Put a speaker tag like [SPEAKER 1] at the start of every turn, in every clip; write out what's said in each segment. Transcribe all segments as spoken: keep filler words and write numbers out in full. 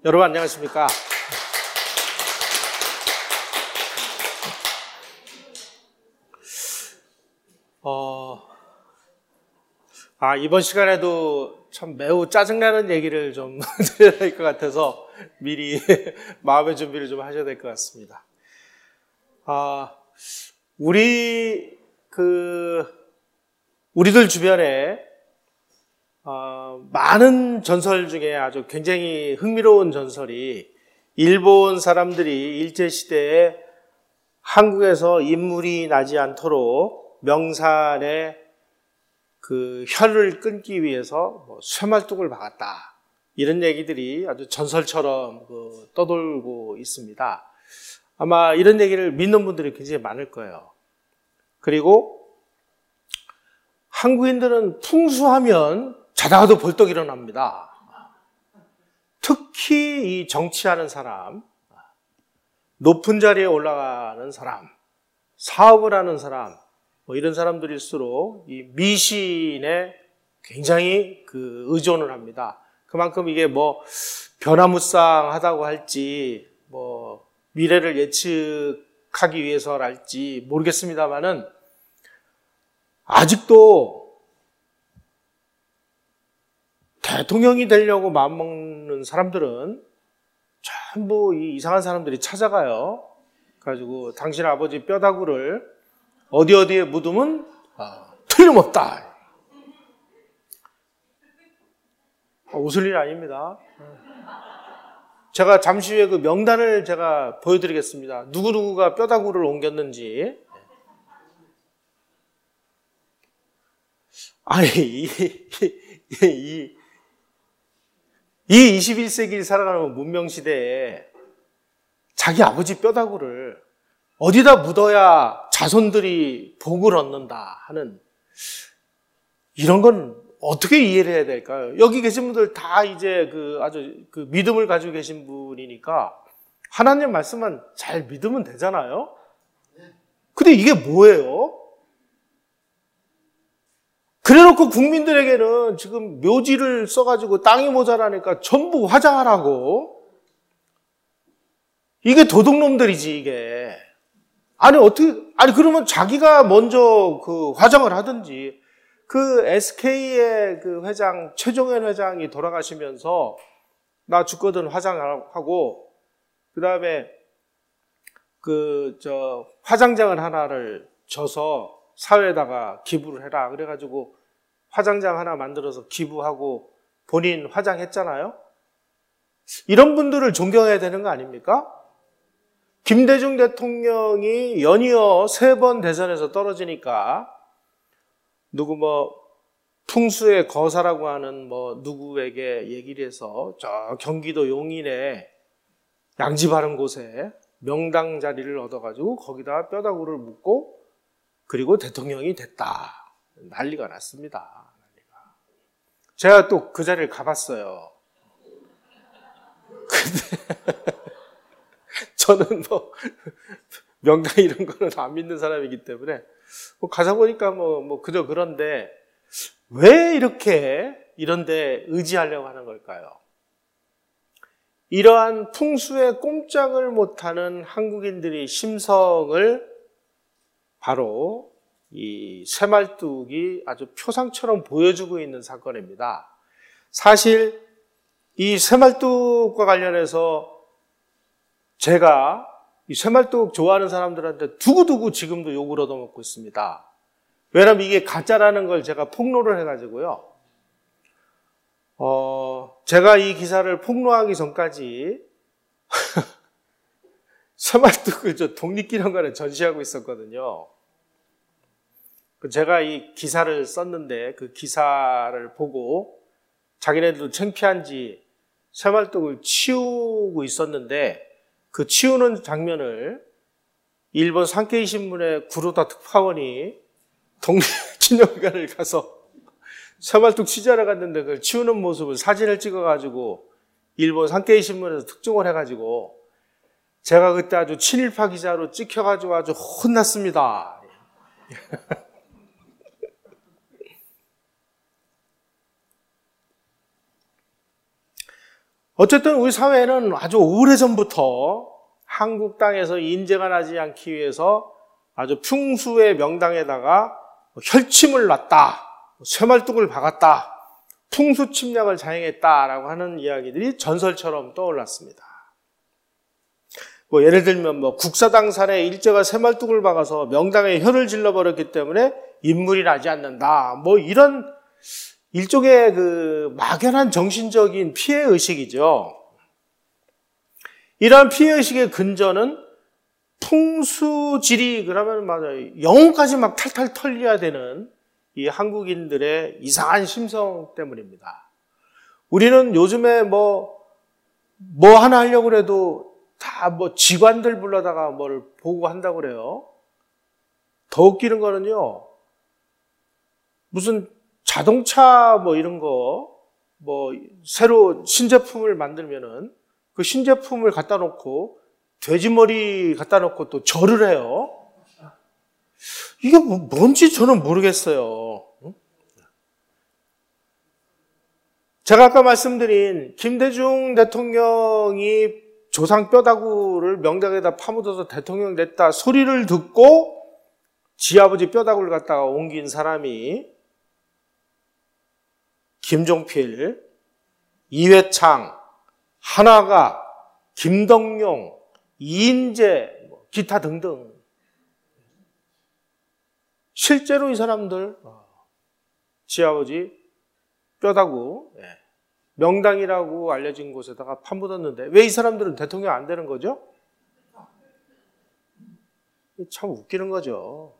[SPEAKER 1] 여러분 안녕하십니까? 어, 아, 이번 시간에도 참 매우 짜증나는 얘기를 좀 드려야 될 것 같아서 미리 마음의 준비를 좀 하셔야 될 것 같습니다. 아, 우리, 그, 우리들 주변에 어, 많은 전설 중에 아주 굉장히 흥미로운 전설이 일본 사람들이 일제시대에 한국에서 인물이 나지 않도록 명산에 그 혀를 끊기 위해서 뭐 쇠말뚝을 박았다. 이런 얘기들이 아주 전설처럼 그 떠돌고 있습니다. 아마 이런 얘기를 믿는 분들이 굉장히 많을 거예요. 그리고 한국인들은 풍수하면 자다가도 벌떡 일어납니다. 특히 이 정치하는 사람, 높은 자리에 올라가는 사람, 사업을 하는 사람, 뭐 이런 사람들일수록 이 미신에 굉장히 그 의존을 합니다. 그만큼 이게 뭐 변화무쌍하다고 할지, 뭐 미래를 예측하기 위해서랄지 모르겠습니다만은 아직도 대통령이 되려고 마음먹는 사람들은 전부 이 이상한 사람들이 찾아가요. 그래가지고 당신 아버지 뼈다구를 어디 어디에 묻으면 아, 틀림없다. 아, 웃을 일 아닙니다. 제가 잠시 후에 그 명단을 제가 보여드리겠습니다. 누구누구가 뼈다구를 옮겼는지. 아니, 이, 이, 이 이 이십일 세기를 살아가는 문명시대에 자기 아버지 뼈다구를 어디다 묻어야 자손들이 복을 얻는다 하는 이런 건 어떻게 이해를 해야 될까요? 여기 계신 분들 다 이제 그 아주 그 믿음을 가지고 계신 분이니까 하나님 말씀만 잘 믿으면 되잖아요? 근데 이게 뭐예요? 그래놓고 국민들에게는 지금 묘지를 써가지고 땅이 모자라니까 전부 화장하라고. 이게 도둑놈들이지, 이게. 아니, 어떻게, 아니, 그러면 자기가 먼저 그 화장을 하든지, 그 에스케이의 그 회장, 최종현 회장이 돌아가시면서, 나 죽거든 화장하고, 그 다음에 그, 저, 화장장을 하나를 줘서 사회에다가 기부를 해라. 그래가지고 화장장 하나 만들어서 기부하고 본인 화장했잖아요. 이런 분들을 존경해야 되는 거 아닙니까? 김대중 대통령이 연이어 세 번 대선에서 떨어지니까 누구 뭐 풍수의 거사라고 하는 뭐 누구에게 얘기를 해서 저 경기도 용인에 양지 바른 곳에 명당 자리를 얻어가지고 거기다 뼈다구를 묻고 그리고 대통령이 됐다. 난리가 났습니다. 난리가. 제가 또 그 자리를 가봤어요. 근데 저는 뭐 명당 이런 거는 안 믿는 사람이기 때문에 뭐 가서 보니까 뭐, 뭐 그저 그런데 왜 이렇게 이런데 의지하려고 하는 걸까요? 이러한 풍수에 꼼짝을 못하는 한국인들의 심성을 바로 이 쇠말뚝이 아주 표상처럼 보여주고 있는 사건입니다. 사실 이 쇠말뚝과 관련해서 제가 이 쇠말뚝 좋아하는 사람들한테 두고두고 지금도 욕을 얻어먹고 있습니다. 왜냐하면 이게 가짜라는 걸 제가 폭로를 해가지고요. 어, 제가 이 기사를 폭로하기 전까지 쇠말뚝을 저 독립기념관에 전시하고 있었거든요. 제가 이 기사를 썼는데 그 기사를 보고 자기네들도 창피한지 쇠말뚝을 치우고 있었는데 그 치우는 장면을 일본 산케이 신문의 구로다 특파원이 독립기념관을 가서 쇠말뚝 취재하러 갔는데 그걸 치우는 모습을 사진을 찍어가지고 일본 산케이 신문에서 특종을 해가지고 제가 그때 아주 친일파 기자로 찍혀가지고 아주 혼났습니다. 어쨌든 우리 사회는 아주 오래전부터 한국 땅에서 인재가 나지 않기 위해서 아주 풍수의 명당에다가 혈침을 놨다, 쇠말뚝을 박았다, 풍수 침략을 자행했다라고 하는 이야기들이 전설처럼 떠올랐습니다. 뭐 예를 들면 뭐 국사당산에 일제가 쇠말뚝을 박아서 명당에 혀를 질러버렸기 때문에 인물이 나지 않는다, 뭐 이런 일종의 그 막연한 정신적인 피해 의식이죠. 이러한 피해 의식의 근저는 풍수지리, 그러면 맞아요, 영혼까지 막 탈탈 털려야 되는 이 한국인들의 이상한 심성 때문입니다. 우리는 요즘에 뭐, 뭐 하나 하려고 해도 다 뭐 직관들 불러다가 뭘 보고 한다고 그래요. 더 웃기는 거는요, 무슨 자동차 뭐 이런 거, 뭐 새로 신제품을 만들면은 그 신제품을 갖다 놓고 돼지머리 갖다 놓고 또 절을 해요. 이게 뭐 뭔지 저는 모르겠어요. 제가 아까 말씀드린 김대중 대통령이 조상 뼈다구를 명당에다 파묻어서 대통령 됐다 소리를 듣고 지 아버지 뼈다구를 갖다가 옮긴 사람이 김종필, 이회창, 한화가, 김덕용, 이인재, 기타 등등. 실제로 이 사람들 지 아버지 뼈다구 명당이라고 알려진 곳에다가 파묻었는데 왜 이 사람들은 대통령 안 되는 거죠? 참 웃기는 거죠.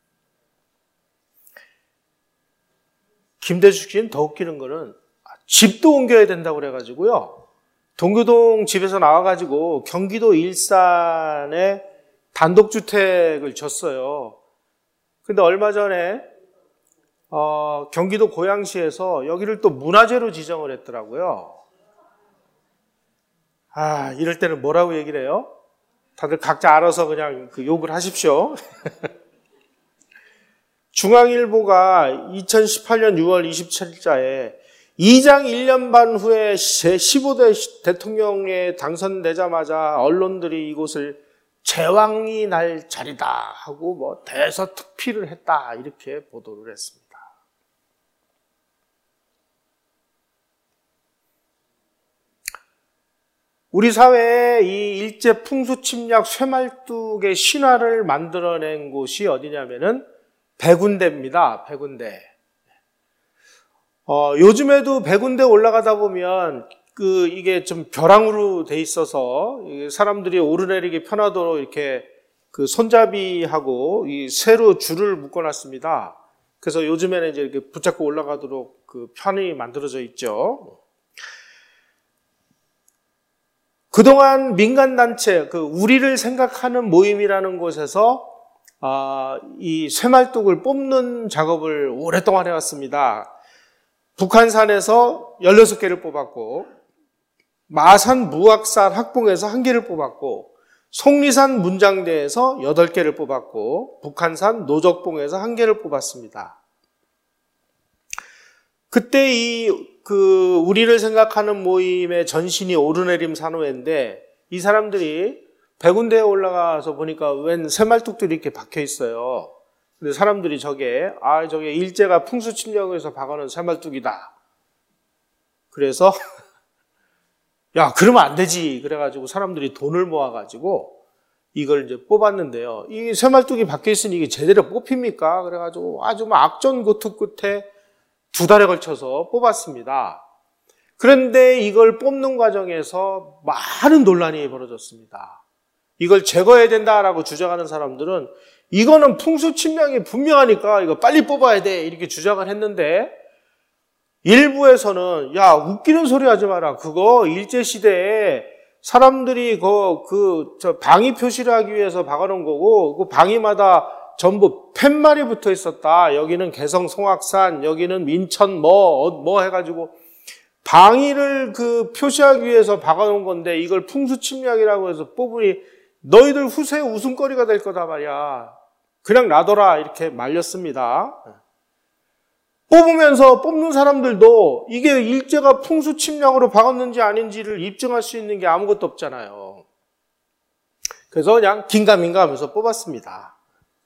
[SPEAKER 1] 김대중 씨는 더 웃기는 거는 집도 옮겨야 된다고 그래가지고요, 동교동 집에서 나와가지고 경기도 일산에 단독주택을 줬어요. 근데 얼마 전에 어, 경기도 고양시에서 여기를 또 문화재로 지정을 했더라고요. 아, 이럴 때는 뭐라고 얘기를 해요? 다들 각자 알아서 그냥 그 욕을 하십시오. 중앙일보가 이천십팔 년 유월 이십칠일자에 이장 일 년 반 후에 제십오 대 대통령에 당선되자마자 언론들이 이곳을 제왕이 날 자리다 하고 뭐 대서특필을 했다, 이렇게 보도를 했습니다. 우리 사회에 이 일제 풍수 침략 쇠말뚝의 신화를 만들어낸 곳이 어디냐면은 백운대입니다. 백운대. 어, 요즘에도 백운대 올라가다 보면 그 이게 좀 벼랑으로 돼 있어서 사람들이 오르내리기 편하도록 이렇게 그 손잡이하고 이 쇠로 줄을 묶어놨습니다. 그래서 요즘에는 이제 이렇게 붙잡고 올라가도록 그 편이 만들어져 있죠. 그동안 민간단체, 그 우리를 생각하는 모임이라는 곳에서 아, 이 쇠말뚝을 뽑는 작업을 오랫동안 해왔습니다. 북한산에서 열여섯 개를 뽑았고, 마산 무악산 학봉에서 한 개를 뽑았고, 속리산 문장대에서 여덟 개를 뽑았고, 북한산 노적봉에서 한 개를 뽑았습니다. 그때 이 그 우리를 생각하는 모임의 전신이 오르내림 산호회인데, 이 사람들이 백운대에 올라가서 보니까 웬 쇠말뚝들이 이렇게 박혀 있어요. 근데 사람들이 저게 아 저게 일제가 풍수 침략에서 박아놓은 쇠말뚝이다. 그래서 야 그러면 안 되지. 그래가지고 사람들이 돈을 모아가지고 이걸 이제 뽑았는데요. 이 쇠말뚝이 박혀 있으니 이게 제대로 뽑힙니까? 그래가지고 아주 막 악전고투 끝에 두 달에 걸쳐서 뽑았습니다. 그런데 이걸 뽑는 과정에서 많은 논란이 벌어졌습니다. 이걸 제거해야 된다라고 주장하는 사람들은 이거는 풍수 침략이 분명하니까 이거 빨리 뽑아야 돼 이렇게 주장을 했는데, 일부에서는 야 웃기는 소리 하지 마라. 그거 일제시대에 사람들이 그, 그, 저 방위 표시를 하기 위해서 박아놓은 거고, 그 방위마다 전부 팻말이 붙어 있었다. 여기는 개성 송악산, 여기는 민천 뭐, 뭐 해가지고 방위를 그 표시하기 위해서 박아놓은 건데 이걸 풍수 침략이라고 해서 뽑으니 너희들 후세 웃음거리가 될 거다 말이야. 그냥 놔둬라. 이렇게 말렸습니다. 뽑으면서 뽑는 사람들도 이게 일제가 풍수 침략으로 박았는지 아닌지를 입증할 수 있는 게 아무것도 없잖아요. 그래서 그냥 긴가민가 하면서 뽑았습니다.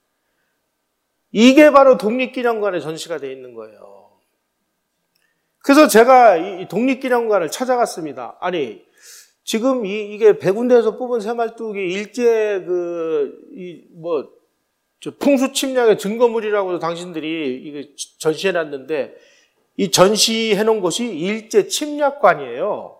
[SPEAKER 1] 이게 바로 독립기념관에 전시가 되어 있는 거예요. 그래서 제가 이 독립기념관을 찾아갔습니다. 아니, 지금 이, 이게 백운대에서 뽑은 새말뚝이 일제 그, 이, 뭐, 저 풍수 침략의 증거물이라고 당신들이 이게 전시해놨는데, 이 전시해놓은 곳이 일제 침략관이에요.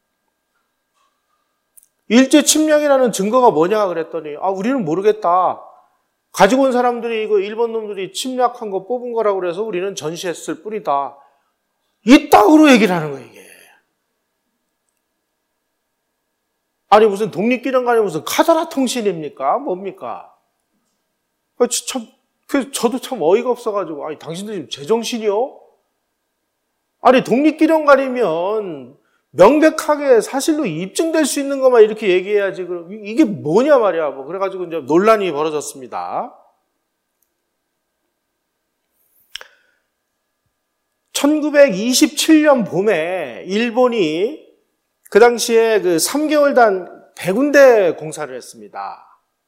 [SPEAKER 1] 일제 침략이라는 증거가 뭐냐 그랬더니, 아, 우리는 모르겠다. 가지고 온 사람들이 이거 일본 놈들이 침략한 거 뽑은 거라고 그래서 우리는 전시했을 뿐이다. 이따구로 얘기를 하는 거예요, 이게. 아니, 무슨 독립기념관이 무슨 카더라 통신입니까? 뭡니까? 참, 그, 저도 참 어이가 없어가지고, 아니, 당신들 지금 제정신이요? 아니, 독립기념관이면 명백하게 사실로 입증될 수 있는 것만 이렇게 얘기해야지. 이게 뭐냐 말이야. 뭐, 그래가지고 이제 논란이 벌어졌습니다. 천구백이십칠 년 봄에 일본이 그 당시에 그 삼 개월단 백운대 공사를 했습니다.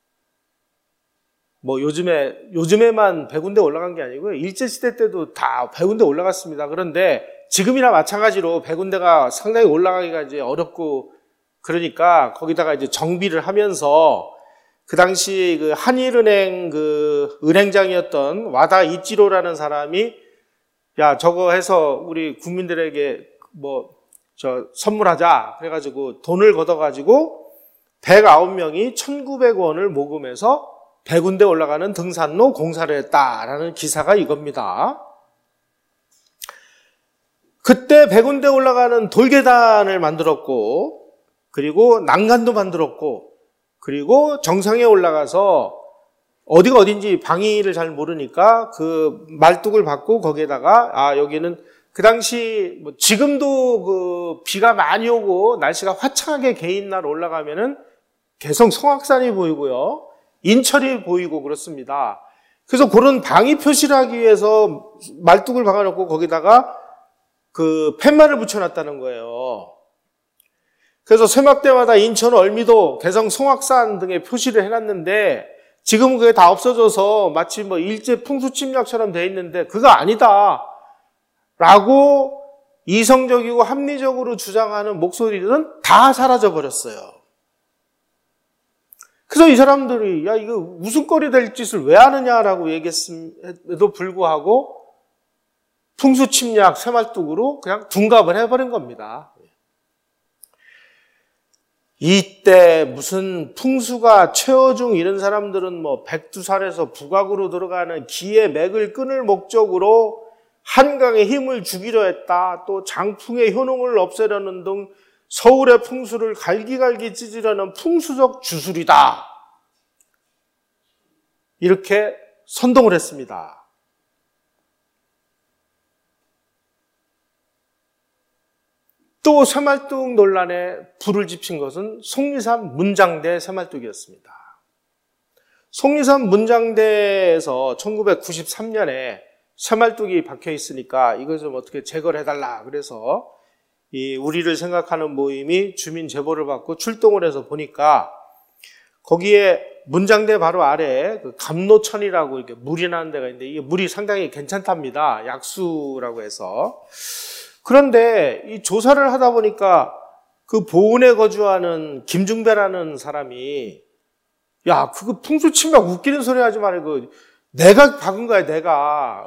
[SPEAKER 1] 뭐 요즘에, 요즘에만 백운대 올라간 게 아니고요. 일제시대 때도 다 백운대 올라갔습니다. 그런데 지금이나 마찬가지로 백운대가 상당히 올라가기가 이제 어렵고 그러니까 거기다가 이제 정비를 하면서 그 당시 그 한일은행 그 은행장이었던 와다 이치로라는 사람이 야, 저거 해서 우리 국민들에게 뭐 저 선물하자. 그래가지고 돈을 걷어가지고 백구 명이 천구백 원을 모금해서 백운대 올라가는 등산로 공사를 했다라는 기사가 이겁니다. 그때 백운대 올라가는 돌계단을 만들었고, 그리고 난간도 만들었고, 그리고 정상에 올라가서 어디가 어딘지 방위를 잘 모르니까 그 말뚝을 받고 거기에다가 아 여기는 그 당시 뭐 지금도 그 비가 많이 오고 날씨가 화창하게 개인 날 올라가면은 개성 성악산이 보이고요. 인철이 보이고 그렇습니다. 그래서 그런 방위 표시를 하기 위해서 말뚝을 박아놓고 거기다가 그 팻말을 붙여놨다는 거예요. 그래서 쇠막대마다 인천 얼미도 개성 송악산 등의 표시를 해놨는데 지금은 그게 다 없어져서 마치 뭐 일제 풍수 침략처럼 돼 있는데 그거 아니다 라고 이성적이고 합리적으로 주장하는 목소리들은 다 사라져 버렸어요. 그래서 이 사람들이 야 이거 웃음거리 될 짓을 왜 하느냐라고 얘기했음에도 불구하고 풍수 침략 새말뚝으로 그냥 둔갑을 해버린 겁니다. 이때 무슨 풍수가 최어중 이런 사람들은 뭐 백두산에서 북악으로 들어가는 기의 맥을 끊을 목적으로 한강에 힘을 주기로 했다. 또 장풍의 효능을 없애려는 등 서울의 풍수를 갈기갈기 찢으려는 풍수적 주술이다. 이렇게 선동을 했습니다. 또 새말뚝 논란에 불을 지핀 것은 속리산 문장대 새말뚝이었습니다. 속리산 문장대에서 천구백구십삼 년에 새말뚝이 박혀 있으니까 이걸 좀 어떻게 제거를 해달라. 그래서 이 우리를 생각하는 모임이 주민 제보를 받고 출동을 해서 보니까 거기에 문장대 바로 아래에 그 감로천이라고 이렇게 물이 나는 데가 있는데 이게 물이 상당히 괜찮답니다. 약수라고 해서. 그런데 이 조사를 하다 보니까 그 보은에 거주하는 김중배라는 사람이 야, 그거 풍수 침략 웃기는 소리 하지 말고 내가 박은 거야, 내가.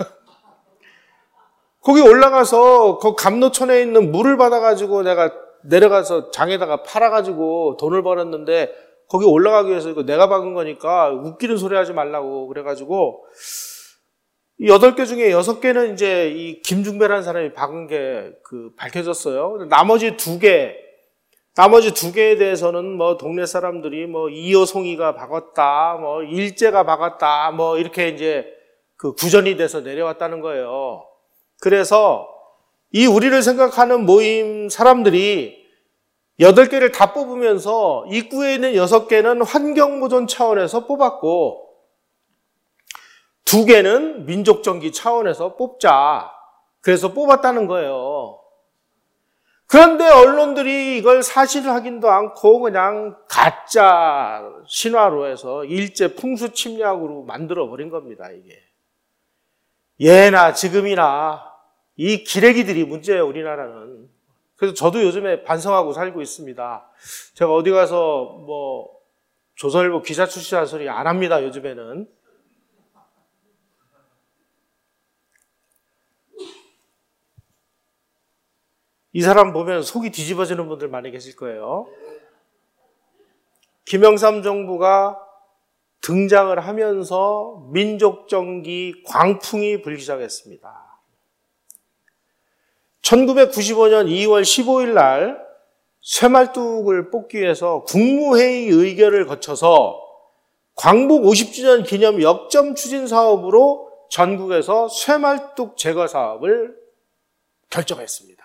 [SPEAKER 1] 거기 올라가서 그 감로천에 있는 물을 받아가지고 내가 내려가서 장에다가 팔아가지고 돈을 벌었는데 거기 올라가기 위해서 이거 내가 박은 거니까 웃기는 소리 하지 말라고 그래가지고 여덟 개 중에 여섯 개는 이제 이 김중배라는 사람이 박은 게 그 밝혀졌어요. 나머지 두 개, 나머지 두 개에 대해서는 뭐 동네 사람들이 뭐 이여송이가 박았다, 뭐 일제가 박았다, 뭐 이렇게 이제 그 구전이 돼서 내려왔다는 거예요. 그래서 이 우리를 생각하는 모임 사람들이 여덟 개를 다 뽑으면서 입구에 있는 여섯 개는 환경보존 차원에서 뽑았고 두 개는 민족정기 차원에서 뽑자. 그래서 뽑았다는 거예요. 그런데 언론들이 이걸 사실 확인도 않고 그냥 가짜 신화로 해서 일제 풍수 침략으로 만들어버린 겁니다, 이게. 예나 지금이나 이 기레기들이 문제예요, 우리나라는. 그래서 저도 요즘에 반성하고 살고 있습니다. 제가 어디 가서 뭐 조선일보 기자 출신한 소리 안 합니다, 요즘에는. 이 사람 보면 속이 뒤집어지는 분들 많이 계실 거예요. 김영삼 정부가 등장을 하면서 민족정기 광풍이 불기 시작했습니다. 천구백구십오 년 이월 십오일 날 쇠말뚝을 뽑기 위해서 국무회의 의결을 거쳐서 광복 오십 주년 기념 역점 추진 사업으로 전국에서 쇠말뚝 제거 사업을 결정했습니다.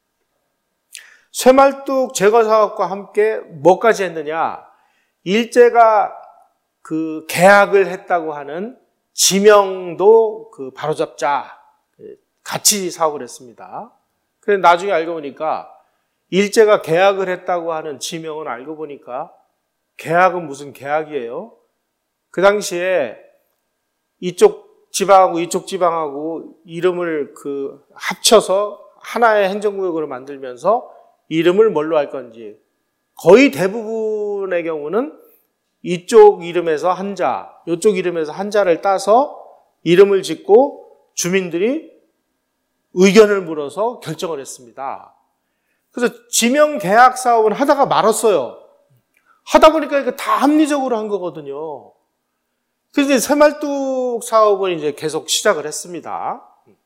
[SPEAKER 1] 쇠말뚝 제거 사업과 함께 뭐까지 했느냐? 일제가 그 계약을 했다고 하는 지명도 그 바로잡자, 같이 사업을 했습니다. 그런데 나중에 알고 보니까 일제가 계약을 했다고 하는 지명은 알고 보니까 계약은 무슨 계약이에요? 그 당시에 이쪽 지방하고 이쪽 지방하고 이름을 그 합쳐서 하나의 행정구역으로 만들면서 이름을 뭘로 할 건지, 거의 대부분의 경우는 이쪽 이름에서 한자, 이쪽 이름에서 한자를 따서 이름을 짓고 주민들이 의견을 물어서 결정을 했습니다. 그래서 지명 계약 사업은 하다가 말았어요. 하다 보니까 이거 다 합리적으로 한 거거든요. 그래서 쇠말뚝 사업을 이제 계속 시작을 했습니다.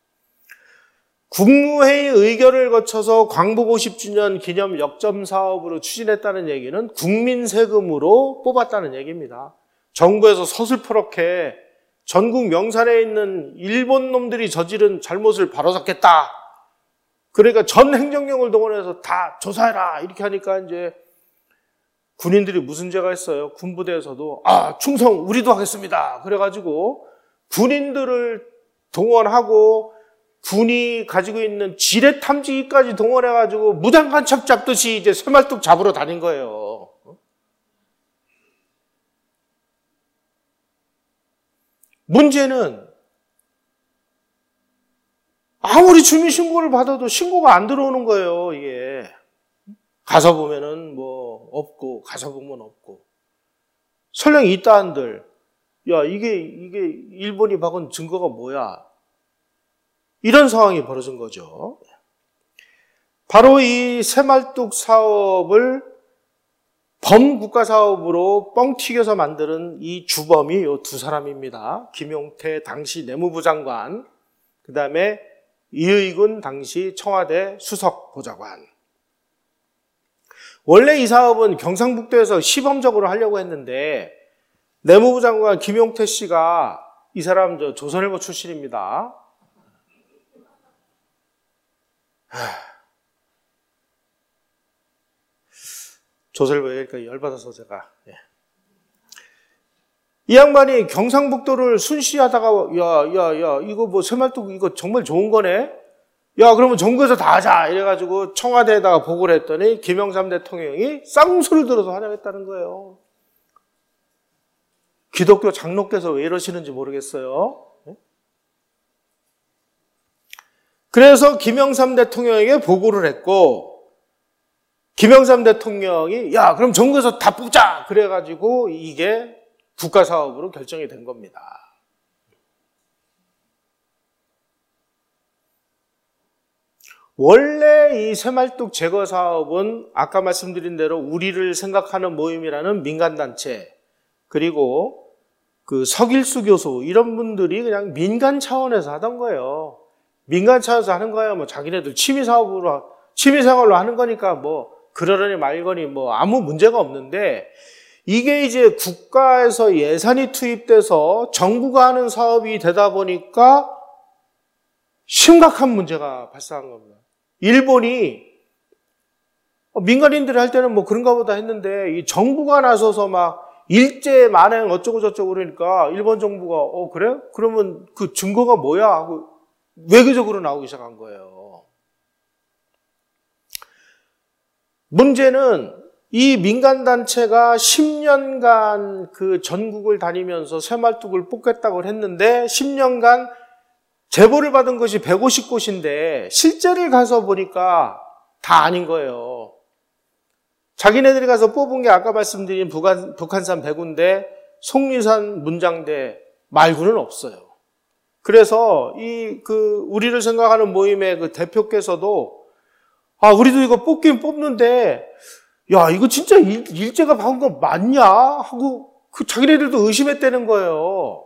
[SPEAKER 1] 국무회의 의결을 거쳐서 광복 오십 주년 기념 역점 사업으로 추진했다는 얘기는 국민 세금으로 뽑았다는 얘기입니다. 정부에서 서슬퍼렇게 전국 명산에 있는 일본 놈들이 저지른 잘못을 바로잡겠다. 그러니까 전 행정력을 동원해서 다 조사해라. 이렇게 하니까 이제 군인들이 무슨 죄가 있어요? 군부대에서도 아, 충성 우리도 하겠습니다. 그래가지고 군인들을 동원하고 군이 가지고 있는 지뢰 탐지기까지 동원해가지고 무장간첩 잡듯이 이제 쇠말뚝 잡으러 다닌 거예요. 문제는 아무리 주민신고를 받아도 신고가 안 들어오는 거예요, 이게. 가서 보면은 뭐 없고, 가서 보면 없고. 설령 있다 한들, 야, 이게, 이게 일본이 박은 증거가 뭐야? 이런 상황이 벌어진 거죠. 바로 이 쇠말뚝 사업을 범국가 사업으로 뻥 튀겨서 만드는 이 주범이 이 두 사람입니다. 김용태 당시 내무부 장관, 그 다음에 이의군 당시 청와대 수석 보좌관. 원래 이 사업은 경상북도에서 시범적으로 하려고 했는데 내무부 장관 김용태 씨가 이 사람 저 조선일보 출신입니다. 조선일보 얘기니까 열받아서 제가. 예. 이 양반이 경상북도를 순시하다가 야, 야, 야, 이거 뭐 쇠말뚝 이거 정말 좋은 거네? 야, 그러면 전국에서 다 하자. 이래가지고 청와대에다가 보고를 했더니 김영삼 대통령이 쌍수를 들어서 환영했다는 거예요. 기독교 장로께서 왜 이러시는지 모르겠어요. 그래서 김영삼 대통령에게 보고를 했고, 김영삼 대통령이 야, 그럼 전국에서 다 뽑자. 그래가지고 이게 국가사업으로 결정이 된 겁니다. 원래 이 쇠말뚝 제거 사업은 아까 말씀드린 대로 우리를 생각하는 모임이라는 민간단체, 그리고 그 석일수 교수 이런 분들이 그냥 민간 차원에서 하던 거예요. 민간 차원에서 하는 거야. 뭐 자기네들 취미 사업으로, 취미 생활로 하는 거니까 뭐 그러려니 말거니 뭐 아무 문제가 없는데, 이게 이제 국가에서 예산이 투입돼서 정부가 하는 사업이 되다 보니까 심각한 문제가 발생한 겁니다. 일본이 민간인들이 할 때는 뭐 그런가 보다 했는데 이 정부가 나서서 막 일제 만행 어쩌고 저쩌고 그러니까 일본 정부가 어 그래? 그러면 그 증거가 뭐야? 하고 외교적으로 나오기 시작한 거예요. 문제는 이 민간단체가 십 년간 그 전국을 다니면서 쇠말뚝을 뽑겠다고 했는데 십 년간 제보를 받은 곳이 백오십 곳인데 실제를 가서 보니까 다 아닌 거예요. 자기네들이 가서 뽑은 게 아까 말씀드린 북한, 북한산 백운대, 속리산 문장대 말고는 없어요. 그래서 이 그 우리를 생각하는 모임의 그 대표께서도 아 우리도 이거 뽑긴 뽑는데 야 이거 진짜 일, 일제가 박은 거 맞냐 하고 그 자기네들도 의심했다는 거예요.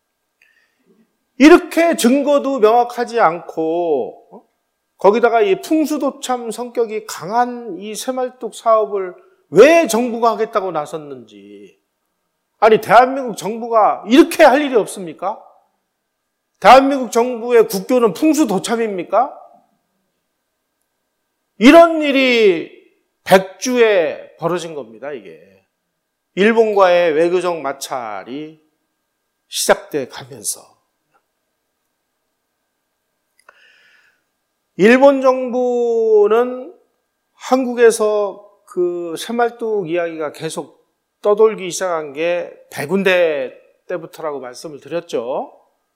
[SPEAKER 1] 이렇게 증거도 명확하지 않고 거기다가 이 풍수도참 성격이 강한 이 쇠말뚝 사업을 왜 정부가 하겠다고 나섰는지. 아니 대한민국 정부가 이렇게 할 일이 없습니까? 대한민국 정부의 국교는 풍수도참입니까? 이런 일이 백주에 벌어진 겁니다, 이게. 일본과의 외교적 마찰이 시작돼 가면서. 일본 정부는 한국에서 그 쇠말뚝 이야기가 계속 떠돌기 시작한 게 백운대 때부터라고 말씀을 드렸죠.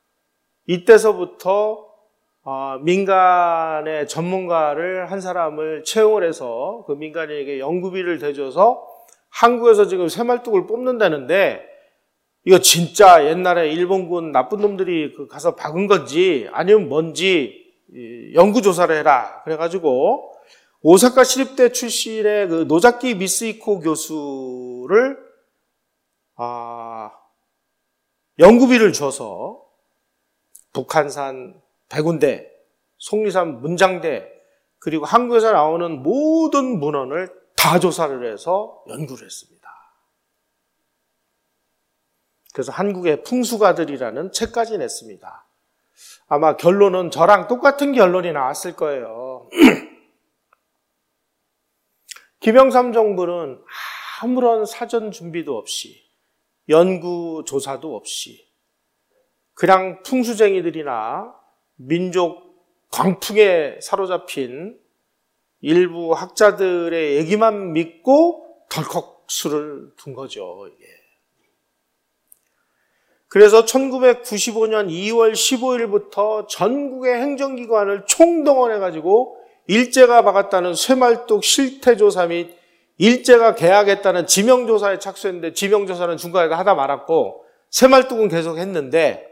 [SPEAKER 1] 이때서부터 민간의 전문가를 한 사람을 채용을 해서 그 민간인에게 연구비를 대줘서 한국에서 지금 쇠말뚝을 뽑는다는데 이거 진짜 옛날에 일본군 나쁜 놈들이 가서 박은 건지 아니면 뭔지 연구조사를 해라. 그래가지고 오사카 시립대 출신의 그 노자키 미스이코 교수를 아, 연구비를 줘서 북한산 백운대, 속리산 문장대 그리고 한국에서 나오는 모든 문헌을 다 조사를 해서 연구를 했습니다. 그래서 한국의 풍수가들이라는 책까지 냈습니다. 아마 결론은 저랑 똑같은 결론이 나왔을 거예요. 김영삼 정부는 아무런 사전 준비도 없이 연구 조사도 없이 그냥 풍수쟁이들이나 민족 광풍에 사로잡힌 일부 학자들의 얘기만 믿고 덜컥 수를 둔 거죠. 이게. 그래서 천구백구십오 년 이월 십오일부터 전국의 행정기관을 총동원해가지고 일제가 박았다는 쇠말뚝 실태조사 및 일제가 계약했다는 지명조사에 착수했는데 지명조사는 중간에 하다 말았고 쇠말뚝은 계속 했는데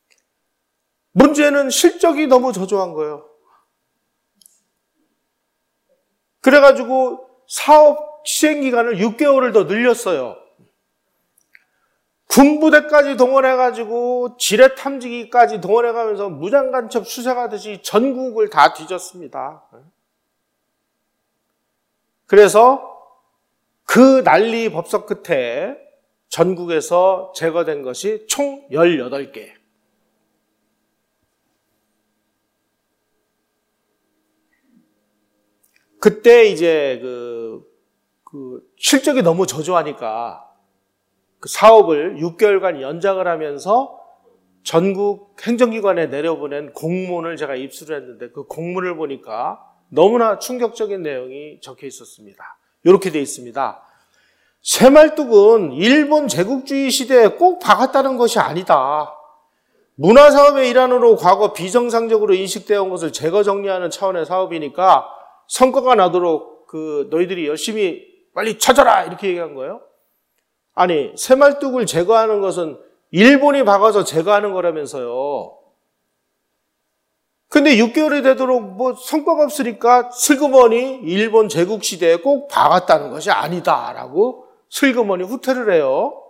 [SPEAKER 1] 문제는 실적이 너무 저조한 거예요. 그래가지고 사업 시행기간을 육 개월을 더 늘렸어요. 군부대까지 동원해가지고 지뢰 탐지기까지 동원해가면서 무장간첩 수색하듯이 전국을 다 뒤졌습니다. 그래서 그 난리 법석 끝에 전국에서 제거된 것이 총 열여덟 개. 그때 이제 그, 그 실적이 너무 저조하니까 그 사업을 육 개월간 연장을 하면서 전국 행정기관에 내려보낸 공문을 제가 입수를 했는데 그 공문을 보니까 너무나 충격적인 내용이 적혀 있었습니다. 이렇게 되어 있습니다. 쇠말뚝은 일본 제국주의 시대에 꼭 박았다는 것이 아니다. 문화사업의 일환으로 과거 비정상적으로 인식되어 온 것을 제거 정리하는 차원의 사업이니까 성과가 나도록 그 너희들이 열심히 빨리 찾아라 이렇게 얘기한 거예요. 아니 쇠말뚝을 제거하는 것은 일본이 박아서 제거하는 거라면서요. 근데 육 개월이 되도록 뭐 성과가 없으니까 슬그머니 일본 제국 시대에 꼭 박았다는 것이 아니다라고 슬그머니 후퇴를 해요.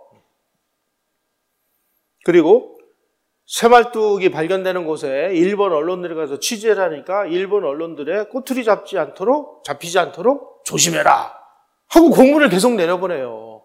[SPEAKER 1] 그리고 쇠말뚝이 발견되는 곳에 일본 언론들이 가서 취재를 하니까 일본 언론들의 꼬투리 잡지 않도록 잡히지 않도록 조심해라 하고 공문을 계속 내려보내요.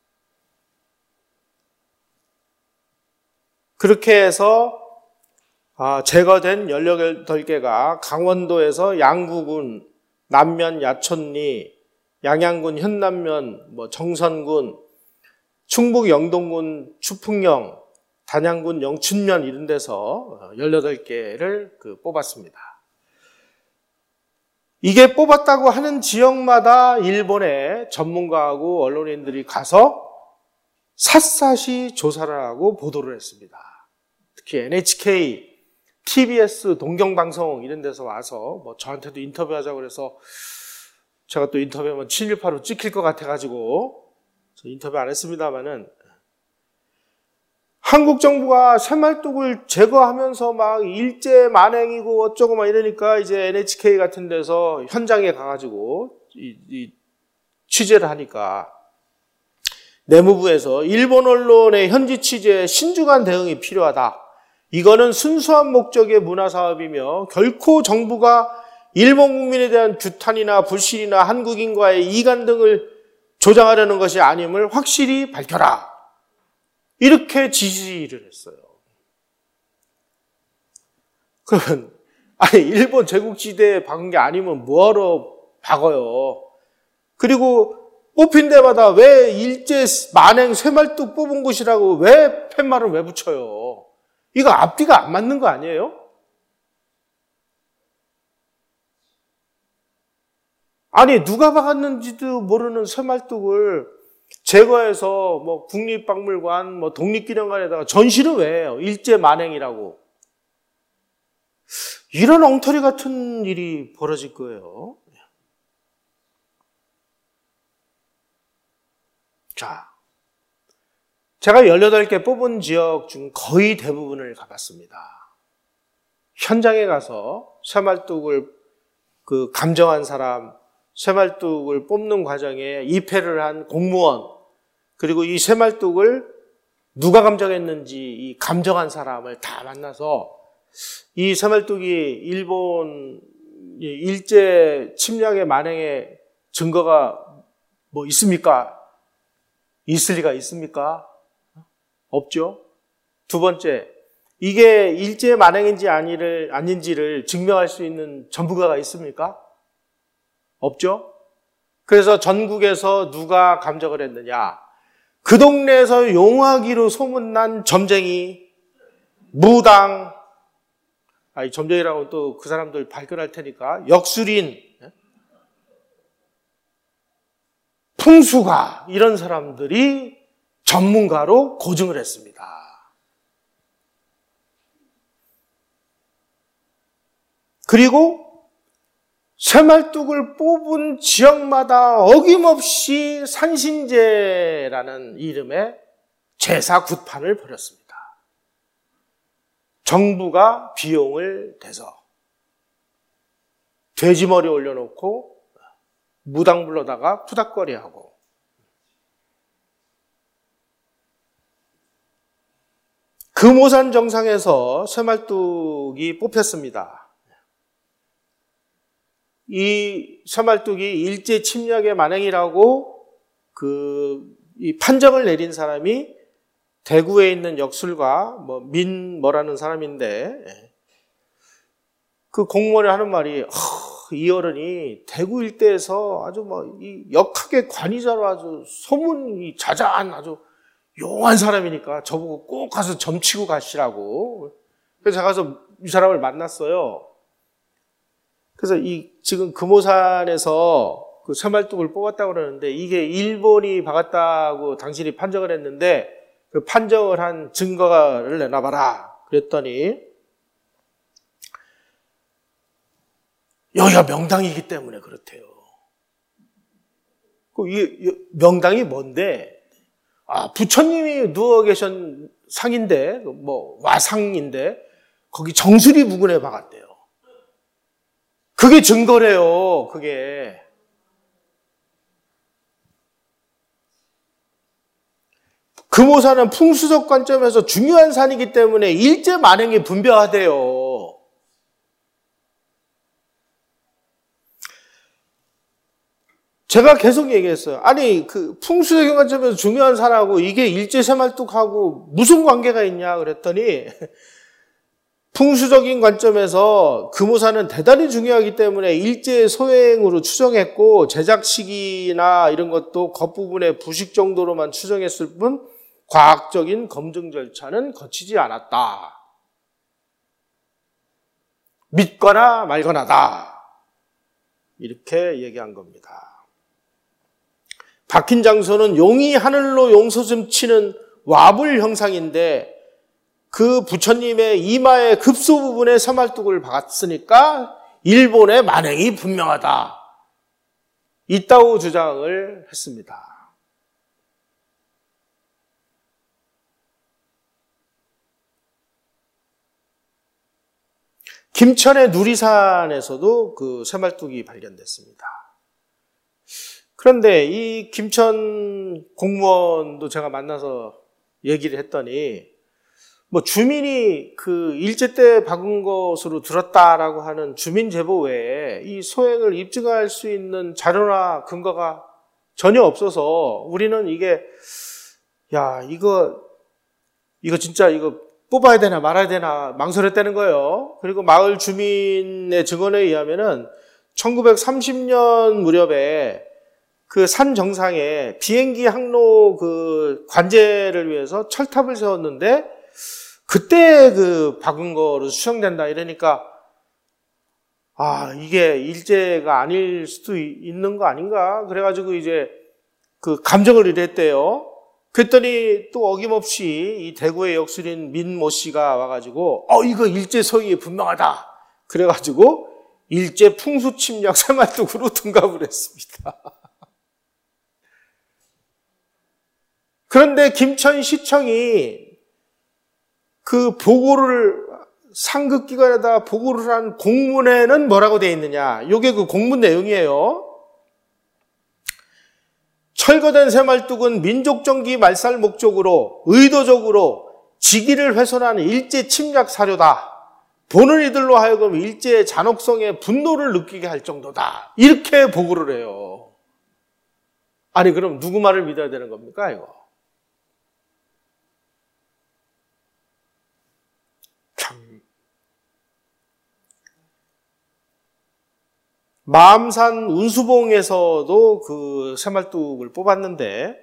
[SPEAKER 1] 그렇게 해서 제거된 열여덟 개가 강원도에서 양구군, 남면 야천리, 양양군 현남면, 뭐 정선군, 충북 영동군 추풍령, 단양군 영춘면 이런 데서 열여덟 개를 그 뽑았습니다. 이게 뽑았다고 하는 지역마다 일본의 전문가하고 언론인들이 가서 샅샅이 조사를 하고 보도를 했습니다. 특히 엔에이치케이, 티비에스, 동경방송 이런 데서 와서 뭐 저한테도 인터뷰하자고 그래서 제가 또 인터뷰하면 친일파로 찍힐 것 같아가지고 인터뷰 안 했습니다만은 한국 정부가 새말뚝을 제거하면서 막 일제 만행이고 어쩌고 막 이러니까 이제 엔에이치케이 같은 데서 현장에 가가지고 이, 이 취재를 하니까 내무부에서 일본 언론의 현지 취재에 신중한 대응이 필요하다. 이거는 순수한 목적의 문화사업이며 결코 정부가 일본 국민에 대한 규탄이나 불신이나 한국인과의 이간 등을 조장하려는 것이 아님을 확실히 밝혀라. 이렇게 지시를 했어요. 그러면 아니 일본 제국지대에 박은 게 아니면 뭐하러 박아요. 그리고 뽑힌 데마다 왜 일제 만행 쇠말뚝 뽑은 곳이라고 왜 팻말을 왜 붙여요. 이거 앞뒤가 안 맞는 거 아니에요? 아니 누가 박았는지도 모르는 쇠말뚝을 제거해서 뭐 국립박물관, 뭐 독립기념관에다가 전시를 왜 해요? 일제 만행이라고. 이런 엉터리 같은 일이 벌어질 거예요. 자, 제가 열여덟 개 뽑은 지역 중 거의 대부분을 가봤습니다. 현장에 가서 쇠말뚝을 그 감정한 사람, 쇠말뚝을 뽑는 과정에 입회를 한 공무원, 그리고 이 쇠말뚝을 누가 감정했는지 이 감정한 사람을 다 만나서 이 쇠말뚝이 일본 일제 침략의 만행의 증거가 뭐 있습니까? 있을 리가 있습니까? 없죠. 두 번째, 이게 일제 만행인지 아니를, 아닌지를 증명할 수 있는 전문가가 있습니까? 없죠. 그래서 전국에서 누가 감정을 했느냐? 그 동네에서 용하기로 소문난 점쟁이, 무당, 아, 이 점쟁이라고 또 그 사람들 발견할 테니까, 역술인, 풍수가, 이런 사람들이 전문가로 고증을 했습니다. 그리고 쇠말뚝을 뽑은 지역마다 어김없이 산신제라는 이름의 제사 굿판을 벌였습니다. 정부가 비용을 대서 돼지머리 올려놓고 무당 불러다가 푸닥거리하고, 금오산 정상에서 쇠말뚝이 뽑혔습니다. 이 쇠말뚝이 일제 침략의 만행이라고 그 이 판정을 내린 사람이 대구에 있는 역술가 뭐 민 뭐라는 사람인데, 그 공무원이 하는 말이 이 어른이 대구 일대에서 아주 뭐 이 역학의 관이자로 아주 소문이 자자한 아주 용한 사람이니까 저보고 꼭 가서 점치고 가시라고. 그래서 제가 가서 이 사람을 만났어요. 그래서 이 지금 금오산에서 그 쇠말뚝을 뽑았다고 그러는데 이게 일본이 박았다고 당신이 판정을 했는데 그 판정을 한 증거를 내놔봐라. 그랬더니 여기가 명당이기 때문에 그렇대요. 그 이 명당이 뭔데? 아, 부처님이 누워 계신 상인데, 뭐 와상인데 거기 정수리 부근에 박았대요. 그게 증거래요. 그게. 금오산은 풍수적 관점에서 중요한 산이기 때문에 일제 만행이 분명하대요. 제가 계속 얘기했어요. 아니, 그 풍수적인 관점에서 중요한 산하고 이게 일제 쇠말뚝하고 무슨 관계가 있냐 그랬더니 풍수적인 관점에서 금호사는 대단히 중요하기 때문에 일제 소행으로 추정했고 제작 시기나 이런 것도 겉부분의 부식 정도로만 추정했을 뿐 과학적인 검증 절차는 거치지 않았다. 믿거나 말거나다. 이렇게 얘기한 겁니다. 박힌 장소는 용이 하늘로 용솟음 치는 와불 형상인데 그 부처님의 이마의 급소 부분에 새말뚝을 박았으니까 일본의 만행이 분명하다. 이따오 주장을 했습니다. 김천의 누리산에서도 그 새말뚝이 발견됐습니다. 그런데 이 김천 공무원도 제가 만나서 얘기를 했더니 뭐 주민이 그 일제 때 박은 것으로 들었다라고 하는 주민 제보 외에 이 소행을 입증할 수 있는 자료나 근거가 전혀 없어서 우리는 이게 야 이거 이거 진짜 이거 뽑아야 되나 말아야 되나 망설였다는 거예요. 그리고 마을 주민의 증언에 의하면은 천구백삼십 년 무렵에 그 산 정상에 비행기 항로 그 관제를 위해서 철탑을 세웠는데 그때 그 박은 거로 추정된다 이러니까 아 이게 일제가 아닐 수도 있는 거 아닌가 그래가지고 이제 그 감정을 이랬대요. 그랬더니 또 어김없이 이 대구의 역술인 민모 씨가 와가지고 어 이거 일제 서기에 분명하다 그래가지고 일제 풍수 침략 새말뚝으로 둔갑을 했습니다. 그런데 김천시청이 그 보고를 상급기관에다 보고를 한 공문에는 뭐라고 되어 있느냐? 이게 그 공문 내용이에요. 철거된 새말뚝은 민족정기 말살 목적으로 의도적으로 직위를 훼손하는 일제 침략 사료다. 보는 이들로 하여금 일제의 잔혹성에 분노를 느끼게 할 정도다. 이렇게 보고를 해요. 아니 그럼 누구 말을 믿어야 되는 겁니까 이거? 마암산 운수봉에서도 그 새말뚝을 뽑았는데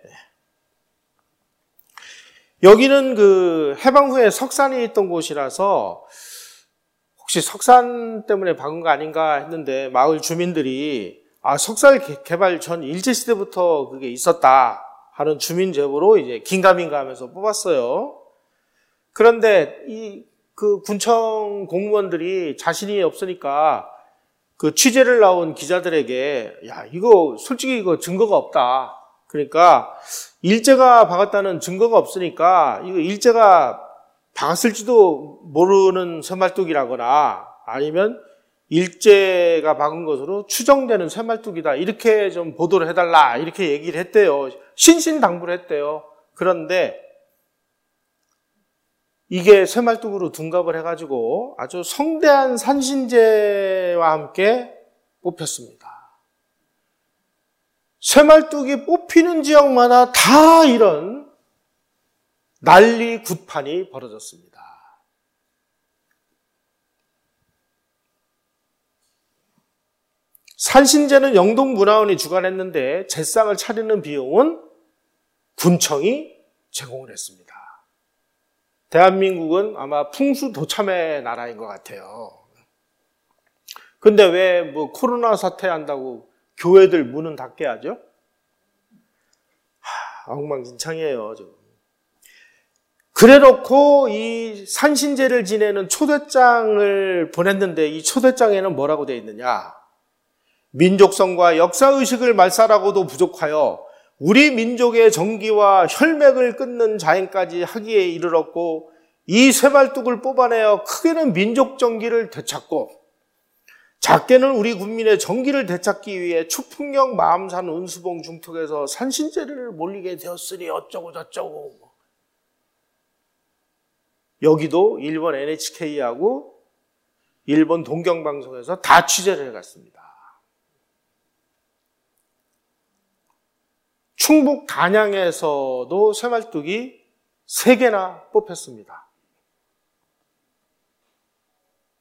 [SPEAKER 1] 여기는 그 해방 후에 석산이 있던 곳이라서 혹시 석산 때문에 박은 거 아닌가 했는데 마을 주민들이 아 석산 개발 전 일제시대부터 그게 있었다 하는 주민 제보로 이제 긴가민가 하면서 뽑았어요. 그런데 이 그 군청 공무원들이 자신이 없으니까 그 취재를 나온 기자들에게 야 이거 솔직히 이거 증거가 없다. 그러니까 일제가 박았다는 증거가 없으니까 이거 일제가 박았을지도 모르는 새말뚝이라거나 아니면 일제가 박은 것으로 추정되는 새말뚝이다. 이렇게 좀 보도를 해달라. 이렇게 얘기를 했대요. 신신당부를 했대요. 그런데 이게 새말뚝으로 둔갑을 해가지고 아주 성대한 산신제와 함께 뽑혔습니다. 새말뚝이 뽑히는 지역마다 다 이런 난리 굿판이 벌어졌습니다. 산신제는 영동문화원이 주관했는데 제상을 차리는 비용은 군청이 제공을 했습니다. 대한민국은 아마 풍수도참의 나라인 것 같아요. 근데 왜 뭐 코로나 사태한다고 교회들 문은 닫게 하죠? 하, 엉망진창이에요, 지금. 그래놓고 이 산신제를 지내는 초대장을 보냈는데 이 초대장에는 뭐라고 되어 있느냐? 민족성과 역사의식을 말살하고도 부족하여 우리 민족의 정기와 혈맥을 끊는 자행까지 하기에 이르렀고 이 새말뚝을 뽑아내어 크게는 민족 정기를 되찾고 작게는 우리 국민의 정기를 되찾기 위해 추풍령 마암산 운수봉 중턱에서 산신제를 몰리게 되었으니 어쩌고 저쩌고. 여기도 일본 엔에이치케이하고 일본 동경방송에서 다 취재를 해갔습니다. 충북 단양에서도 새말뚝이 세 개나 뽑혔습니다.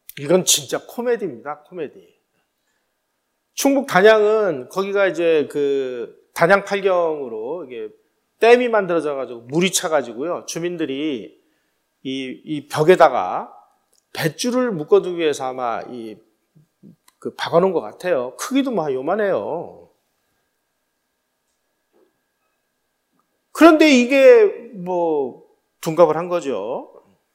[SPEAKER 1] 이건 진짜 코미디입니다. 코미디. 충북 단양은 거기가 이제 그 단양 팔경으로 이게 댐이 만들어져 가지고 물이 차 가지고요. 주민들이 이, 이 벽에다가 뱃줄을 묶어두기 위해서 아마 이 그 박아놓은 것 같아요. 크기도 막 요만해요. 그런데 이게 뭐 둔갑을 한 거죠.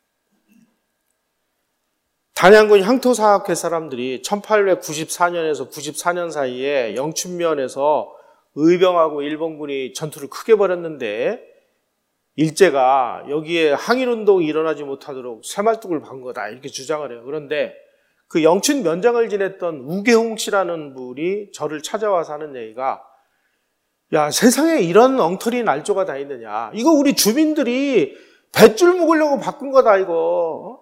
[SPEAKER 1] 단양군 향토사학회 사람들이 천팔백구십사 년에서 구십사 년 사이에 영춘면에서 의병하고 일본군이 전투를 크게 벌였는데 일제가 여기에 항일운동이 일어나지 못하도록 새말뚝을 박은 거다 이렇게 주장을 해요. 그런데 그 영춘 면장을 지냈던 우계홍 씨라는 분이 저를 찾아와서 하는 얘기가 야, 세상에 이런 엉터리 날조가 다 있느냐. 이거 우리 주민들이 뱃줄 묶으려고 바꾼 거다 이거.